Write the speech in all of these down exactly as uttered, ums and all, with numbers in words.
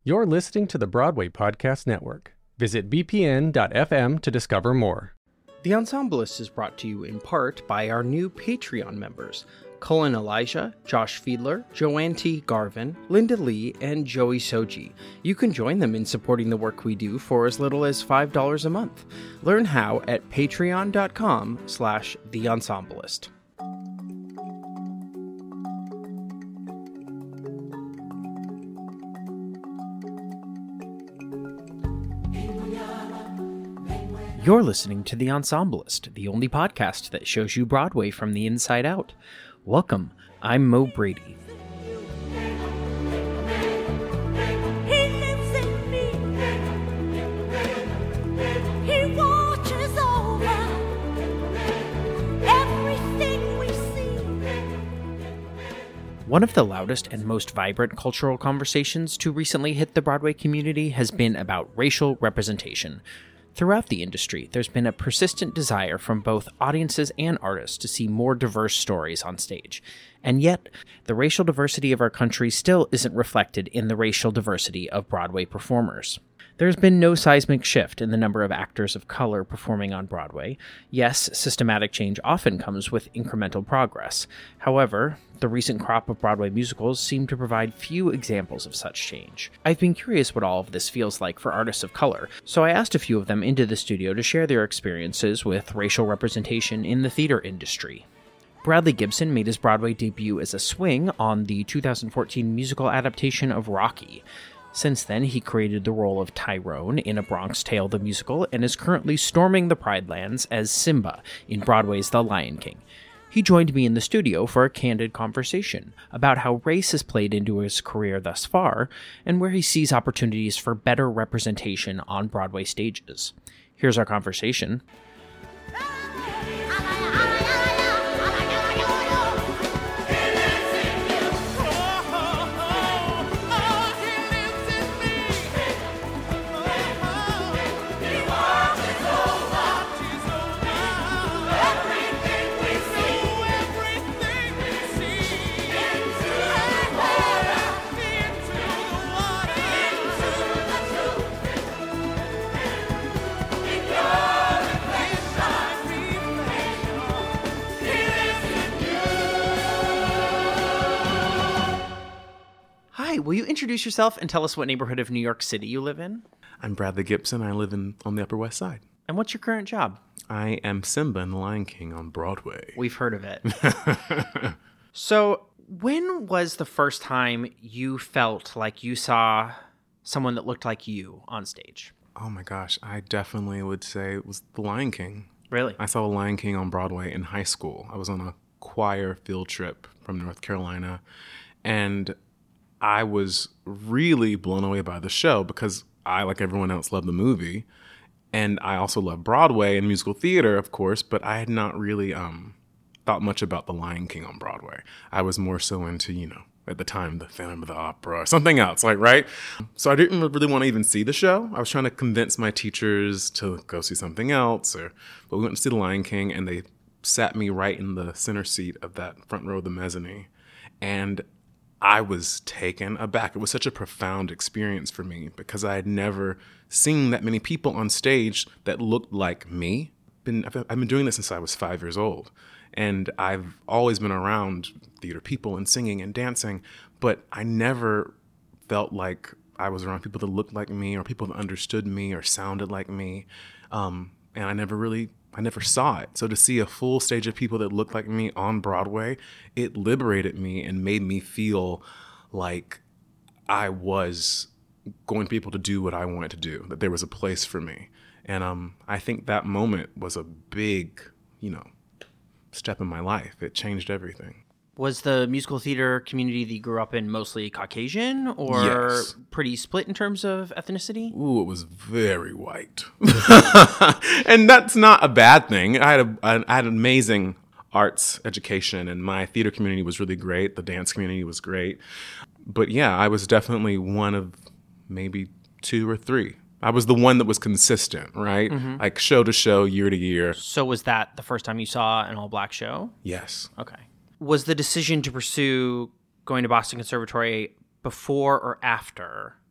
You're listening to the Broadway Podcast Network. Visit b p n dot f m to discover more. The Ensemblist is brought to you in part by our new Patreon members, Cullen Elijah, Josh Fiedler, Joanne T. Garvin, Linda Lee, and Joey Soji. You can join them in supporting the work we do for as little as five dollars a month. Learn how at patreon.com slash the Ensemblist. You're listening to The Ensemblist, the only podcast that shows you Broadway from the inside out. Welcome, I'm Mo Brady. One of the loudest and most vibrant cultural conversations to recently hit the Broadway community has been about racial representation. Throughout the industry, there's been a persistent desire from both audiences and artists to see more diverse stories on stage. And yet, the racial diversity of our country still isn't reflected in the racial diversity of Broadway performers. There's been no seismic shift in the number of actors of color performing on Broadway. Yes, systematic change often comes with incremental progress. However, the recent crop of Broadway musicals seem to provide few examples of such change. I've been curious what all of this feels like for artists of color, so I asked a few of them into the studio to share their experiences with racial representation in the theater industry. Bradley Gibson made his Broadway debut as a swing on the two thousand fourteen musical adaptation of Rocky. Since then, he created the role of Tyrone in A Bronx Tale the Musical and is currently storming the Pride Lands as Simba in Broadway's The Lion King. He joined me in the studio for a candid conversation about how race has played into his career thus far and where he sees opportunities for better representation on Broadway stages. Here's our conversation. Hi, will you introduce yourself and tell us what neighborhood of New York City you live in? I'm Bradley Gibson. I live in on the Upper West Side. And what's your current job? I am Simba in The Lion King on Broadway. We've heard of it. So, when was the first time you felt like you saw someone that looked like you on stage? Oh my gosh, I definitely would say it was The Lion King. Really? I saw The Lion King on Broadway in high school. I was on a choir field trip from North Carolina, and I was really blown away by the show because I, like everyone else, loved the movie. And I also love Broadway and musical theater, of course, but I had not really um, thought much about The Lion King on Broadway. I was more so into, you know, at the time, the Phantom of the Opera or something else, like, right? So I didn't really want to even see the show. I was trying to convince my teachers to go see something else. Or, but we went to see The Lion King, and they sat me right in the center seat of that front row of the mezzanine. And I was taken aback. It was such a profound experience for me because I had never seen that many people on stage that looked like me. Been, I've been doing this since I was five years old, and I've always been around theater people and singing and dancing, but I never felt like I was around people that looked like me or people that understood me or sounded like me, um, and I never really I never saw it. So to see a full stage of people that looked like me on Broadway, it liberated me and made me feel like I was going to be able to do what I wanted to do, that there was a place for me. And um, I think that moment was a big, you know, step in my life. It changed everything. Was the musical theater community that you grew up in mostly Caucasian or Yes. pretty split in terms of ethnicity? Ooh, it was very white. And that's not a bad thing. I had a, I had an amazing arts education, and my theater community was really great. The dance community was great. But yeah, I was definitely one of maybe two or three. I was the one that was consistent, right? Mm-hmm. Like show to show, year to year. So was that the first time you saw an all-black show? Yes. Okay. Was the decision to pursue going to Boston Conservatory before or after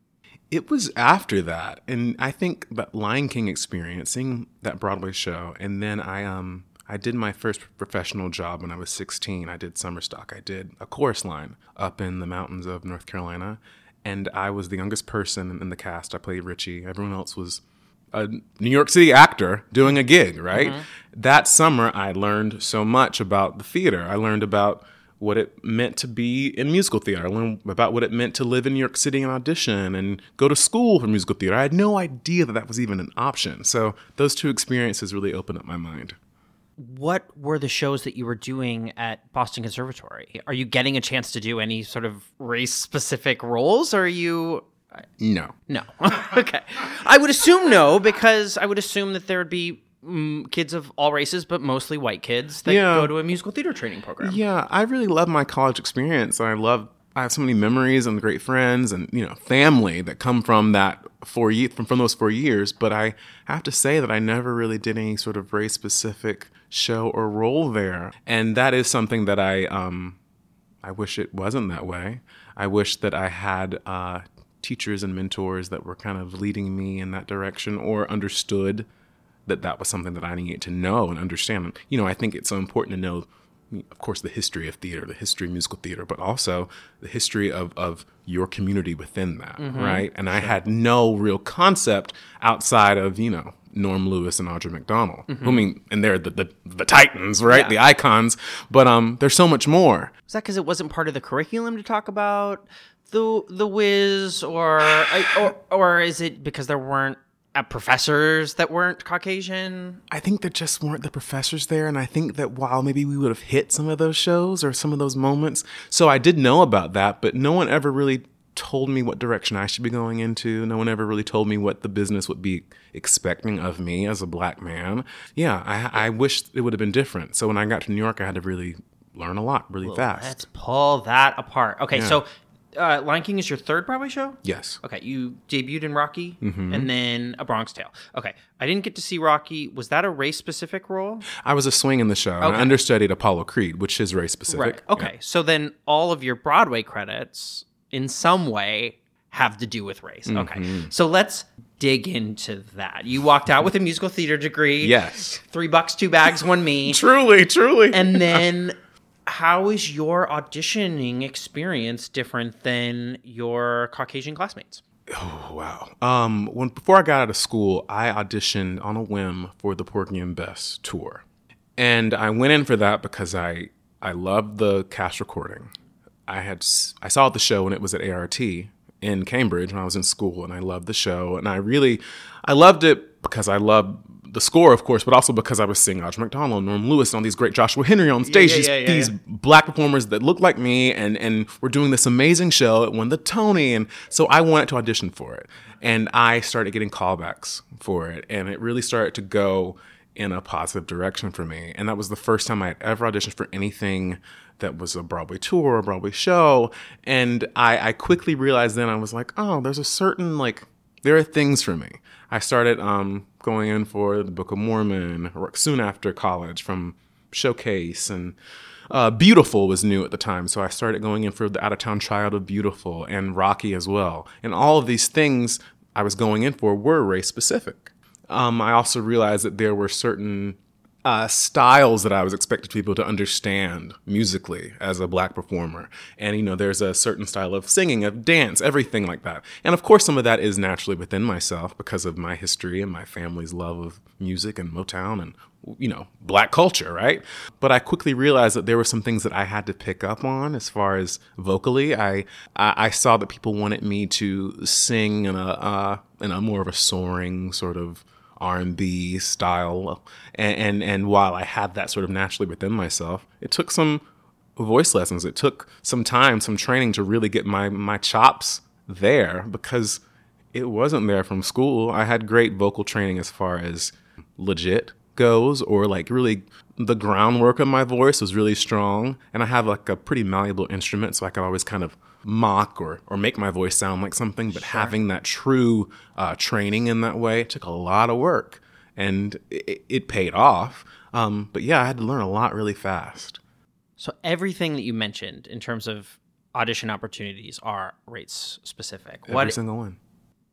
It was after that, and I think that Lion King experience, seeing that Broadway show, and then I um I did my first professional job when I was sixteen. I did summer stock. I did a chorus line up in the mountains of North Carolina, and I was the youngest person in the cast. I played Richie. Everyone else was a New York City actor doing a gig, right? Mm-hmm. That summer, I learned so much about the theater. I learned about what it meant to be in musical theater. I learned about what it meant to live in New York City and audition and go to school for musical theater. I had no idea that that was even an option. So those two experiences really opened up my mind. What were the shows that you were doing at Boston Conservatory? Are you getting a chance to do any sort of race-specific roles, or are you... No. No. Okay. I would assume no, because I would assume that there would be mm, kids of all races, but mostly white kids that yeah. go to a musical theater training program. Yeah, I really love my college experience. I love, I have so many memories and great friends and, you know, family that come from that four ye- from, from those four years. But I have to say that I never really did any sort of race-specific show or role there. And that is something that I, um, I wish it wasn't that way. I wish that I had, uh, teachers and mentors that were kind of leading me in that direction, or understood that that was something that I needed to know and understand. You know, I think it's so important to know, of course, the history of theater, the history of musical theater, but also the history of, of your community within that, mm-hmm. right? And sure. I had no real concept outside of, you know, Norm Lewis and Audra McDonald. Mm-hmm. I mean, and they're the, the, the titans, right? Yeah. The icons. But um, there's so much more. Is that because it wasn't part of the curriculum to talk about the the Wiz, or or or is it because there weren't uh, professors that weren't Caucasian? I think there just weren't the professors there, and I think that while maybe we would have hit some of those shows or some of those moments, so I did know about that, but no one ever really told me what direction I should be going into. No one ever really told me what the business would be expecting of me as a black man. Yeah, I, I wish it would have been different. So when I got to New York, I had to really learn a lot really well, fast. Let's pull that apart. Okay, yeah. so uh, Lion King is your third Broadway show? Yes. Okay, you debuted in Rocky, mm-hmm. and then A Bronx Tale. Okay, I didn't get to see Rocky. Was that a race-specific role? I was a swing in the show. Okay. And I understudied Apollo Creed, which is race-specific. Right, okay. Yeah. So then all of your Broadway credits, in some way, have to do with race. Mm-hmm. Okay, so let's dig into that. You walked out with a musical theater degree. Yes. Three bucks, two bags, one me. Truly, truly. And then... how is your auditioning experience different than your Caucasian classmates? Oh, wow. Um, when before I got out of school, I auditioned on a whim for the Porgy and Bess tour. And I went in for that because I I loved the cast recording. I had I saw the show when it was at A R T in Cambridge when I was in school, and I loved the show. And I really, I loved it because I loved the score, of course, but also because I was seeing Audra McDonald, Norm Lewis, and all these great Joshua Henry on stage. Yeah, yeah, yeah, these yeah, these yeah. black performers that looked like me, and and were doing this amazing show. It won the Tony, and so I wanted to audition for it. And I started getting callbacks for it, and it really started to go in a positive direction for me. And that was the first time I had ever auditioned for anything that was a Broadway tour, a Broadway show. And I, I quickly realized then, I was like, oh, there's a certain, like, there are things for me. I started um, going in for the Book of Mormon soon after college from Showcase, and uh, Beautiful was new at the time. So I started going in for the Out-of-Town Child of Beautiful and Rocky as well. And all of these things I was going in for were race specific. Um, I also realized that there were certain uh, styles that I was expected people to understand musically as a black performer. And, you know, there's a certain style of singing, of dance, everything like that. And of course, some of that is naturally within myself because of my history and my family's love of music and Motown and, you know, black culture, right? But I quickly realized that there were some things that I had to pick up on as far as vocally. I I, I saw that people wanted me to sing in a uh, in a more of a soaring sort of R and B style, and, and and while I had that sort of naturally within myself, it took some voice lessons. It took some time, some training to really get my my chops there, because it wasn't there from school. I had great vocal training as far as legit goes, or like really the groundwork of my voice was really strong, and I have like a pretty malleable instrument, so I could always kind of mock or or make my voice sound like something. But sure. Having that true uh, training in that way took a lot of work, and it, it paid off. Um, but yeah, I had to learn a lot really fast. So everything that you mentioned in terms of audition opportunities are race specific. Every what, single one.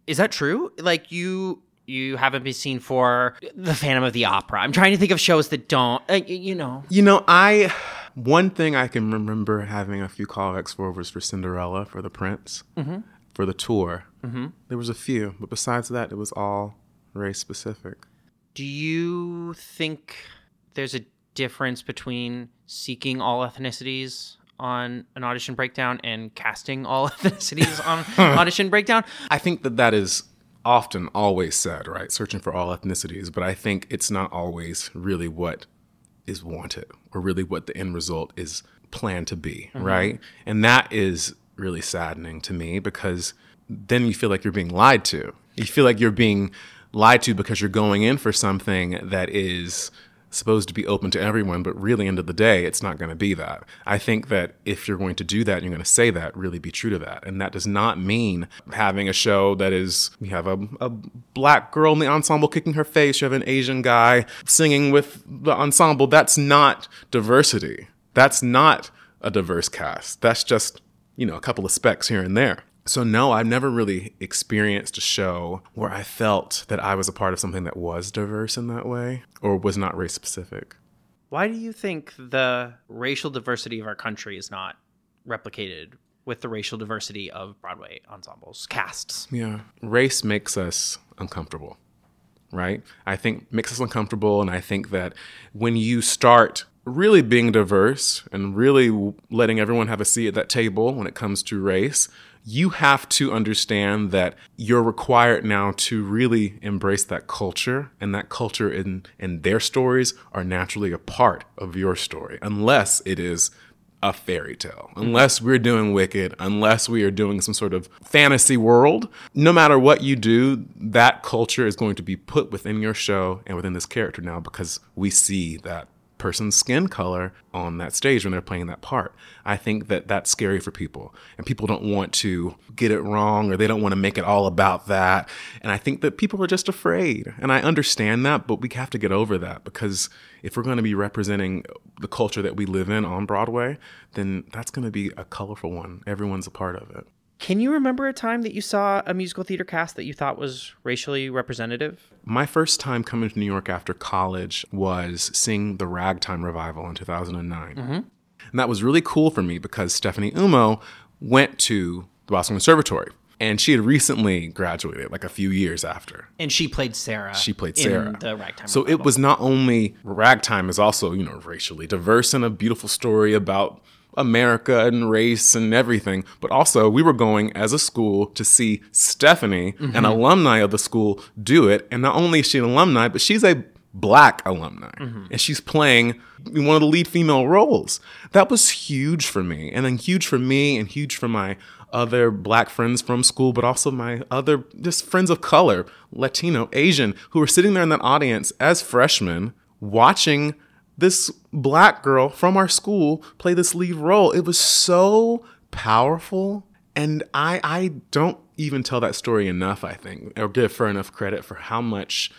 Is that true? Like you you haven't been seen for The Phantom of the Opera. I'm trying to think of shows that don't, uh, you know. You know, I, one thing I can remember having a few callbacks for was for Cinderella, for The Prince, mm-hmm. for the tour. Mm-hmm. There was a few, but besides that, it was all race specific. Do you think there's a difference between seeking all ethnicities on an audition breakdown and casting all ethnicities on audition breakdown? I think that that is often always said, right? Searching for all ethnicities, but I think it's not always really what is wanted or really what the end result is planned to be, mm-hmm. right? And that is really saddening to me because then you feel like you're being lied to. You feel like you're being lied to because you're going in for something that is supposed to be open to everyone, but really, end of the day, it's not going to be that. I think that if you're going to do that and you're going to say that, really be true to that. And that does not mean having a show that is, you have a, a black girl in the ensemble kicking her face, you have an Asian guy singing with the ensemble. That's not diversity. That's not a diverse cast. That's just, you know, a couple of specks here and there. So no, I've never really experienced a show where I felt that I was a part of something that was diverse in that way or was not race specific. Why do you think the racial diversity of our country is not replicated with the racial diversity of Broadway ensembles, casts? Yeah, race makes us uncomfortable, right? I think makes us uncomfortable, and I think that when you start really being diverse and really letting everyone have a seat at that table when it comes to race, you have to understand that you're required now to really embrace that culture, and that culture in, in their stories are naturally a part of your story, unless it is a fairy tale, unless we're doing Wicked, unless we are doing some sort of fantasy world. No matter what you do, that culture is going to be put within your show and within this character now because we see that person's skin color on that stage when they're playing that part. I think that that's scary for people, and people don't want to get it wrong, or they don't want to make it all about that. And I think that people are just afraid, and I understand that, but we have to get over that, because if we're going to be representing the culture that we live in on Broadway, then that's going to be a colorful one. Everyone's a part of it. Can you remember a time that you saw a musical theater cast that you thought was racially representative? My first time coming to New York after college was seeing the Ragtime revival in two thousand nine. Mm-hmm. And that was really cool for me because Stephanie Umo went to the Boston Conservatory. And she had recently graduated, like a few years after. And she played Sarah. She played Sarah. In the Ragtime So revival. It was not only, Ragtime is also, you know, racially diverse and a beautiful story about America and race and everything. But also, we were going as a school to see Stephanie, mm-hmm. an alumni of the school, do it. And not only is she an alumni, but she's a Black alumni. Mm-hmm. And she's playing one of the lead female roles. That was huge for me. And then huge for me and huge for my other Black friends from school, but also my other just friends of color, Latino, Asian, who were sitting there in that audience as freshmen watching this Black girl from our school play this lead role. It was so powerful. And I I don't even tell that story enough, I think, or give her enough credit for how much,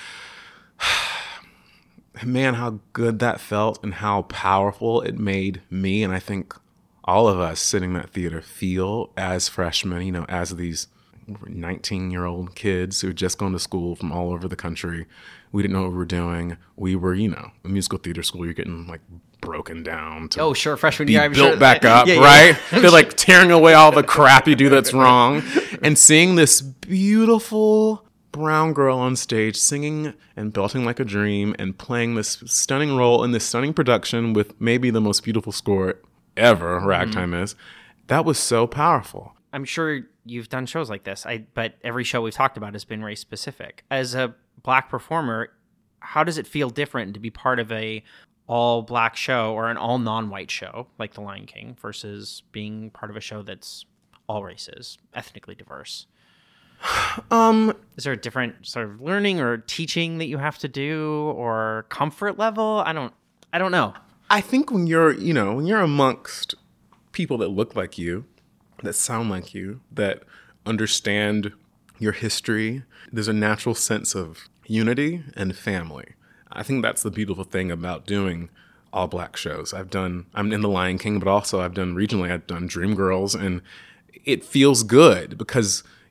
man, how good that felt and how powerful it made me. And I think all of us sitting in that theater feel as freshmen, you know, as these nineteen-year-old kids who had just gone to school from all over the country. We didn't know what we were doing. We were, you know, a musical theater school. You're getting like broken down to oh, sure, freshman be year, I'm built sure. back up, yeah, right? Yeah. They're like tearing away all the crap you do that's wrong. And seeing this beautiful brown girl on stage singing and belting like a dream and playing this stunning role in this stunning production with maybe the most beautiful score ever, Ragtime mm-hmm. is, that was so powerful. I'm sure you've done shows like this, I but every show we've talked about has been race specific. As a Black performer, how does it feel different to be part of a all Black show or an all non-white show like The Lion King versus being part of a show that's all races, ethnically diverse? Um, is there a different sort of learning or teaching that you have to do, or comfort level? I don't, I don't know. I think when you're, you know, when you're amongst people that look like you, that sound like you, that understand your history, there's a natural sense of unity and family. I think that's the beautiful thing about doing all Black shows. I've done, I'm in The Lion King, but also I've done regionally, I've done Dreamgirls, and it feels good because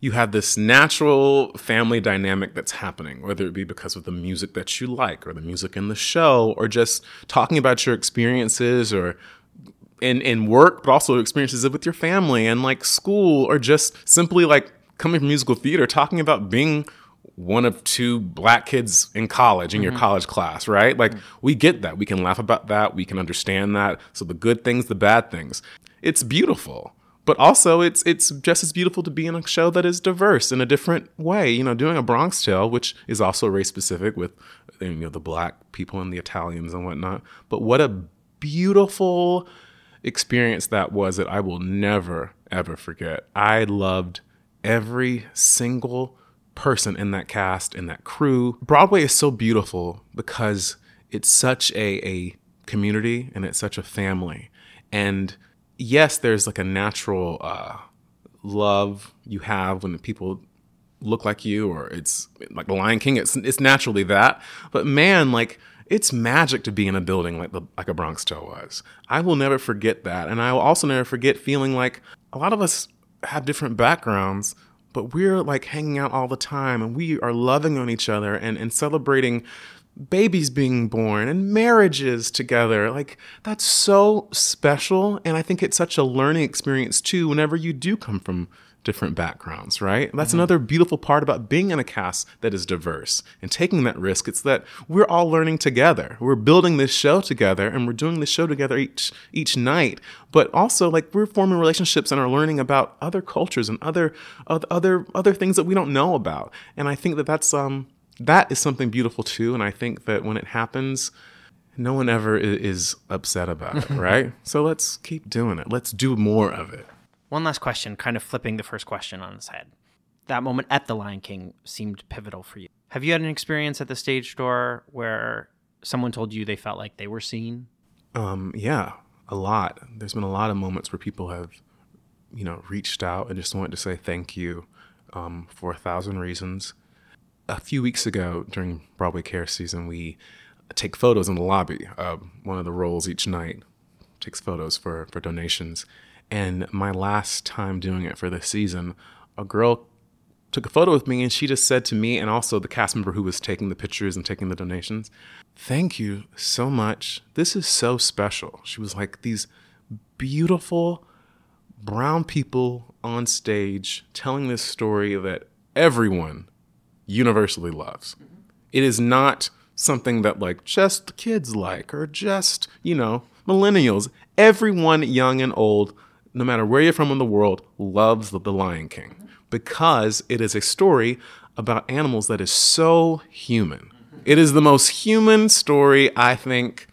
you have this natural family dynamic that's happening, whether it be because of the music that you like or the music in the show or just talking about your experiences or in, in work, but also experiences with your family and like school or just simply like coming from musical theater, talking about being one of two black kids in college, in mm-hmm. your college class, right? Like mm-hmm. we get that. We can laugh about that. We can understand that. So the good things, the bad things. It's beautiful. But also it's it's just as beautiful to be in a show that is diverse in a different way. You know, doing A Bronx Tale, which is also race specific with, you know, the black people and the Italians and whatnot. But what a beautiful experience that was that I will never, ever forget. I loved every single person in that cast, in that crew. Broadway is so beautiful because it's such a, a community and it's such a family. And yes, there's like a natural uh, love you have when people look like you, or it's like The Lion King. It's it's naturally that. But man, like it's magic to be in a building like the like A Bronx Tale was. I will never forget that, and I will also never forget feeling like a lot of us have different backgrounds, but we're like hanging out all the time and we are loving on each other and, and celebrating babies being born and marriages together. Like that's so special. And I think it's such a learning experience too, whenever you do come from different backgrounds, right? That's mm-hmm. another beautiful part about being in a cast that is diverse and taking that risk. It's that we're all learning together. We're building this show together and we're doing this show together each each night. But also like we're forming relationships and are learning about other cultures and other other other things that we don't know about. And I think that that's um that is something beautiful too. And I think that when it happens, no one ever is upset about it, right? So let's keep doing it. Let's do more of it. One last question, kind of flipping the first question on its head. That moment at The Lion King seemed pivotal for you. Have you had an experience at the stage door where someone told you they felt like they were seen? Um, yeah, a lot. There's been a lot of moments where people have, you know, reached out and just wanted to say thank you um, for a thousand reasons. A few weeks ago during Broadway Care season, we take photos in the lobby. Uh, one of the roles each night takes photos for, for donations. And my last time doing it for this season, a girl took a photo with me and she just said to me, and also the cast member who was taking the pictures and taking the donations, "Thank you so much. This is so special." She was like, these beautiful brown people on stage telling this story that everyone universally loves. Mm-hmm. It is not something that like just the kids like or just, you know, millennials. Everyone, young and old, no matter where you're from in the world, loves The, the Lion King mm-hmm. because it is a story about animals that is so human. Mm-hmm. It is the most human story, I think,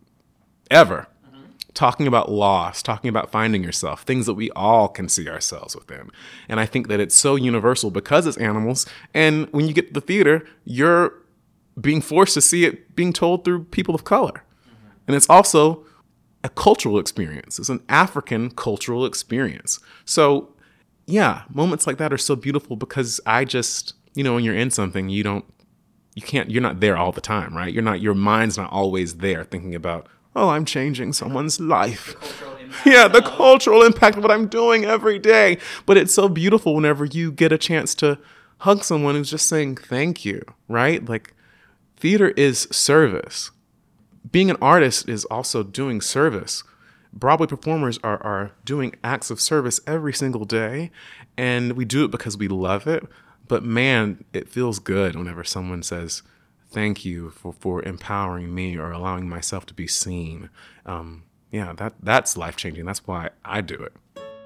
ever. Mm-hmm. Talking about loss, talking about finding yourself, things that we all can see ourselves within. And I think that it's so universal because it's animals. And when you get to the theater, you're being forced to see it being told through people of color. Mm-hmm. And it's also a cultural experience. It's an African cultural experience. So yeah, moments like that are so beautiful because I just, you know, when you're in something, you don't, you can't, you're not there all the time, right? You're not, your mind's not always there thinking about, oh, I'm changing someone's life. The yeah, the cultural impact of what I'm doing every day. But it's so beautiful whenever you get a chance to hug someone who's just saying thank you, right? Like theater is service. Being an artist is also doing service. Broadway performers are, are doing acts of service every single day, and we do it because we love it. But man, it feels good whenever someone says, thank you for, for empowering me or allowing myself to be seen. Um, yeah, that that's life-changing. That's why I do it.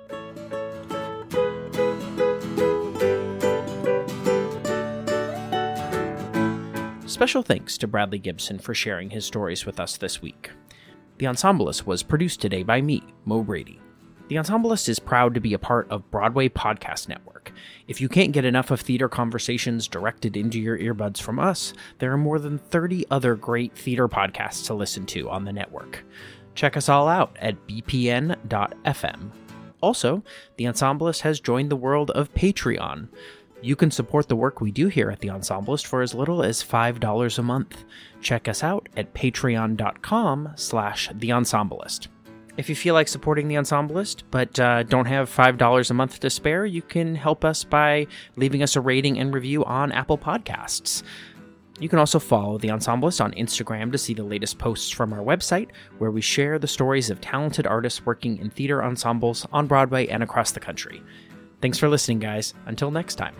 Special thanks to Bradley Gibson for sharing his stories with us this week. The Ensemblist was produced today by me, Mo Brady. The Ensemblist is proud to be a part of Broadway Podcast Network. If you can't get enough of theater conversations directed into your earbuds from us, there are more than thirty other great theater podcasts to listen to on the network. Check us all out at b p n dot f m. Also, The Ensemblist has joined the world of Patreon. You can support the work we do here at The Ensemblist for as little as five dollars a month. Check us out at patreon dot com slash The Ensemblist. If you feel like supporting The Ensemblist, but uh, don't have five dollars a month to spare, you can help us by leaving us a rating and review on Apple Podcasts. You can also follow The Ensemblist on Instagram to see the latest posts from our website, where we share the stories of talented artists working in theater ensembles on Broadway and across the country. Thanks for listening, guys. Until next time.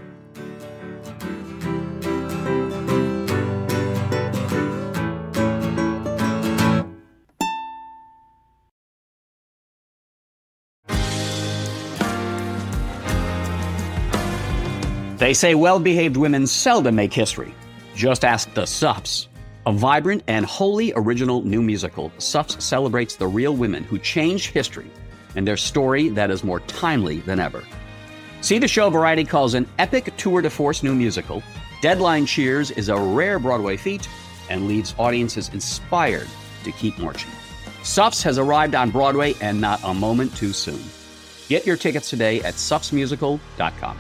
They say well-behaved women seldom make history. Just ask the Suffs. A vibrant and wholly original new musical, Suffs celebrates the real women who changed history and their story that is more timely than ever. See the show Variety calls an epic tour de force new musical. Deadline cheers is a rare Broadway feat and leaves audiences inspired to keep marching. Suffs has arrived on Broadway and not a moment too soon. Get your tickets today at suffs musical dot com.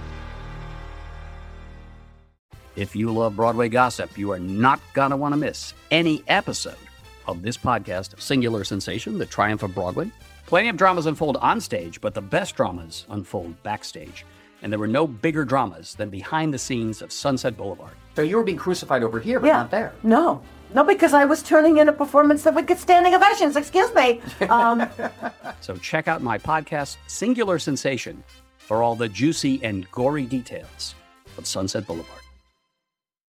If you love Broadway gossip, you are not going to want to miss any episode of this podcast, Singular Sensation, The Triumph of Broadway. Plenty of dramas unfold on stage, but the best dramas unfold backstage. And there were no bigger dramas than behind the scenes of Sunset Boulevard. So you were being crucified over here, but yeah. not there. No. No, because I was turning in a performance that would get standing ovations. Excuse me. Um, so check out my podcast, Singular Sensation, for all the juicy and gory details of Sunset Boulevard.